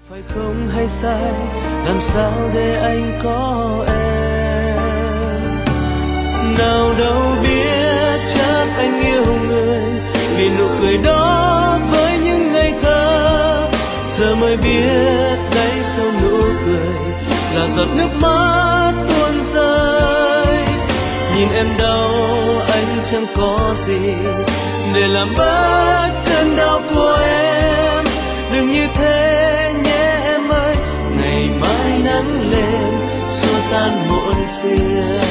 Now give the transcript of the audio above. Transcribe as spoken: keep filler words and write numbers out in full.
Phải không hay sai, làm sao để anh có em? Nào đâu biết chắc anh yêu người vì nụ cười đó với những ngây thơ. Giờ mới biết đáy sau nụ cười là giọt nước mắt tuôn rơi. Nhìn em đau anh chẳng có gì để làm bớt cơn đau của em. Đừng như thế nhé em ơi, ngày mai nắng lên xua tan muộn phiền.